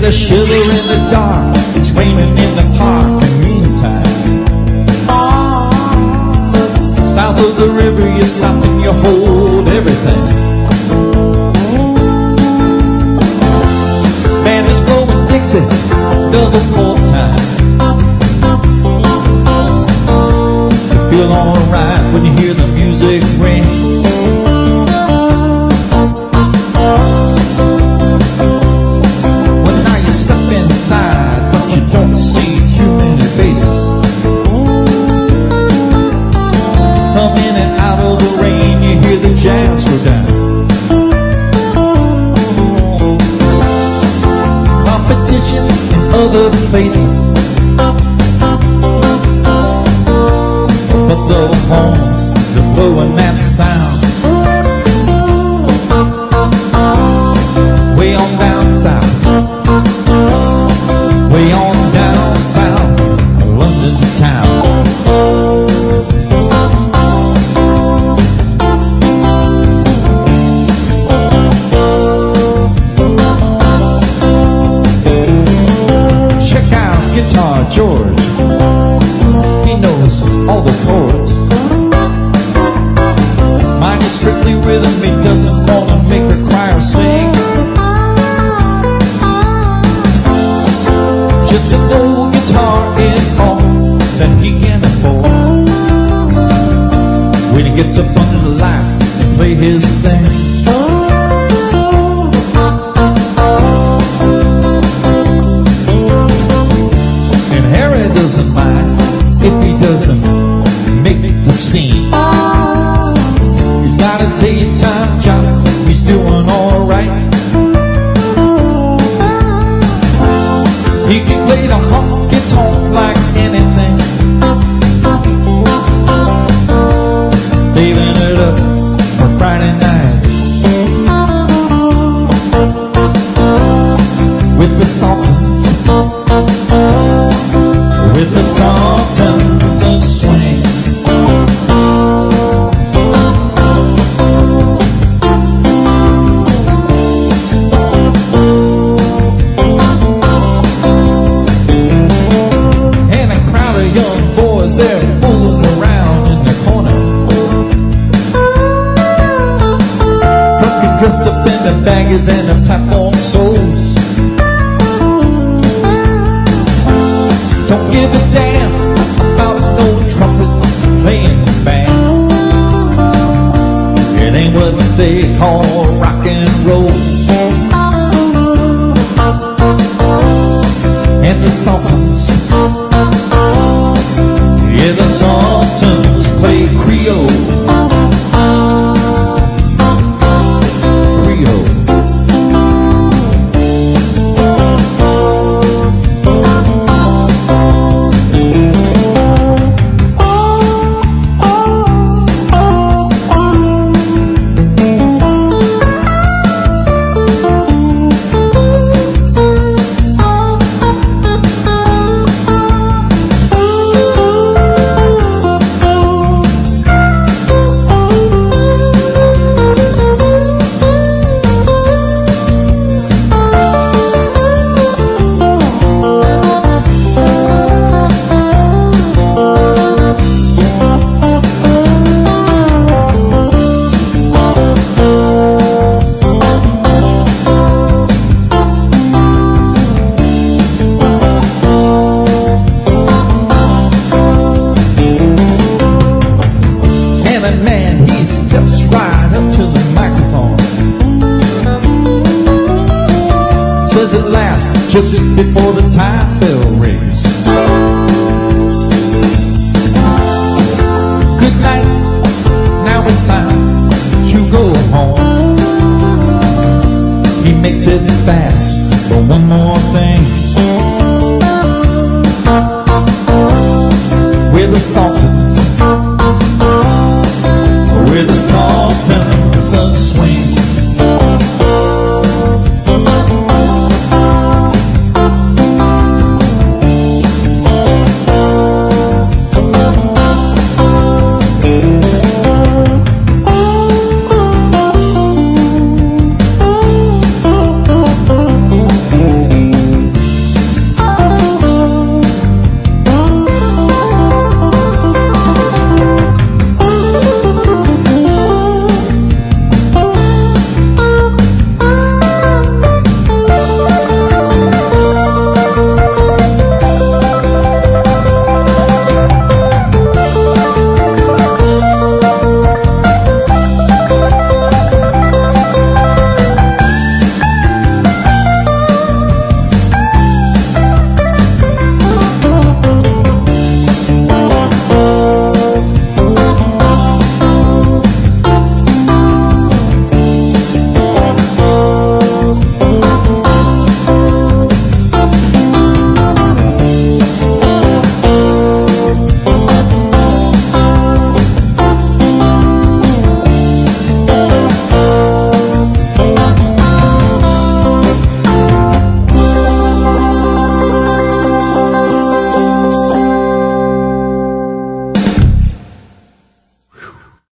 get a shiver in the dark. It's raining in the park. And meantime, south of the river you stop and you hold everything. Man is blowing Dixie, double full time. You feel alright when you hear the music ring. Well, now you step inside, but you don't see too many faces. Come in and out of the rain, you hear the jazz go down. Competition in other places, but the horns, they're blowing that sound. Way on down south, way on down south, London town. Check out Guitar George, he knows all the chords. Mine is strictly rhythm, he doesn't want to make her cry or sing. Just an old guitar is all that he can afford. When he gets up under the lights and play his thing. And Harry doesn't mind if he doesn't make the scene. He's got a daytime job, he's doing alright. He can play the honky-tonk like anything, saving it up for Friday night with the Sultans, with the Sultans of Swing. They're fooling around in the corner, drunk and dressed up in the baggies and the platform soles. Don't give a damn about no trumpet playing band. It ain't what they call rock and roll. And the Sultans, yeah, the Sultans play Creole. Creole. At last, just before the time bell rings. Good night, now it's time to go home. He makes it fast for one more thing. With a salt